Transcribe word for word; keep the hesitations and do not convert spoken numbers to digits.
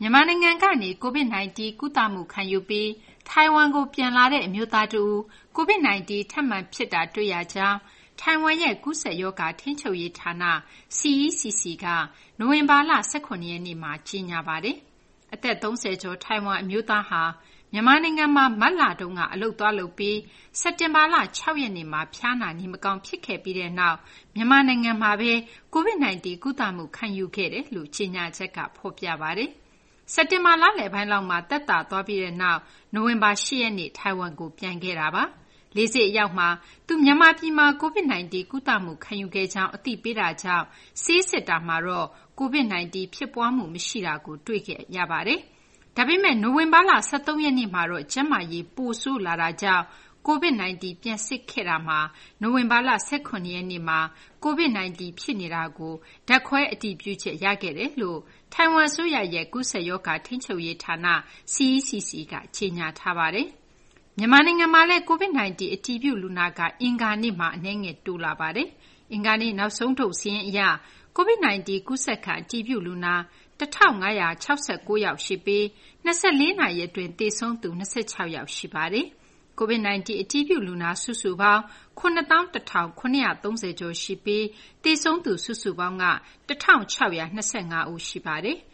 မြန်မာနိုင်ငံကနေ ကိုဗစ် -19 ကုသမှုခံယူပြီးထိုင်ဝမ်ကိုပြန်လာတဲ့အမျိုးသားတဦးကိုဗစ် -19 ထပ်မံဖြစ်တာတွေ့ရကြောင်းထိုင်ဝမ်ရဲ့ကူးစက်ရောဂါထိန်းချုပ်ရေးဌာန C E C C ကနိုဝင်ဘာလ ၁၇ ရက်နေ့မှာကြေညာပါတယ်။အသက် သုံးဆယ်ကျော်ထိုင်ဝမ်အမျိုးသားဟာမြန်မာနိုင်ငံမှာမတ်လတုန်းကအလုပ်သွားလုပ်ပြီးစက်တင်ဘာလ ၆ ရက်နေ့မှာဖျားနာနေမကောင်းဖြစ်ခဲ့ပြီးတဲ့နောက်မြန်မာနိုင်ငံမှာပဲကိုဗစ် -19 ကုသမှုခံယူခဲ့တယ်လို့ကြေညာချက်ကဖော်ပြပါတယ်။စက်တင်ဘာလလယ်ပိုင်းလောက်မှာသက်သာသွားပြီးတဲ့နောက်နိုဝင်ဘာ ၈ ရက်နေ့ထိုင်ဝမ်ကိုပြန်ခဲ့တာပါ။လေဆိပ်အရောက်မှာသူမြန်မာပြည်မှာကိုဗစ် -19 ကုသမှုခံယူခဲ့ကြောင်းအသိပေးတာကြောင့်ဆေးစစ်တာမှာတော့ကိုဗစ် -19 ဖြစ်ပွားမှုမရှိတာကိုတွေ့ခဲ့ရပါတယ်။ဒါပေမဲ့နိုဝင်ဘာလ ၁၃ ရက်နေ့မှာတော့ကျန်းမာရေးပိုဆိုးလာတာကြောင့်ကိုဗစ် -19 ပြန်စစ်ခဲ့တာမှာနိုဝင်ဘာလ ၁၇ ရက်နေ့မှာကိုဗစ် -19 ဖြစ်နေတာကိုဓာတ်ခွဲအတည်ပြုချက်ရခဲ့တယ်လို့ထိုင်ဝမ်အစိုးရရဲ့ကူးစက်ရောဂါထိန်းချုပ်ရေးဌာန C E C C ကကြေညာထားပါတယ်။မြန်မာနိုင်ငံမှာလည်းကိုဗစ် -19 အတည်ပြုလူနာကအင်္ဂါနေ့မှာအနည်းငယ်တိုးလာပါတယ်။အင်္ဂါနေ့နောက်ဆုံးထုတ်စာရင်းအရကိုဗစ် -19 ကူးစက်ခံအတည်ပြုလူနာ၁၅၆၉ ယောက်ရှိပြီး၂၄ နာရီအတွင်းသေဆုံးသူ၂၆ ယောက်ရှိပါတယ်။ကိုဗစ် -19 အတည်ပြုလူနာစုစုပေါင်း၇၁,၇၃၀ ကျော်ရှိပြီးသေဆုံးသူစုစုပေါင်းက၁၆၂၅ ဦးရှိပါတယ်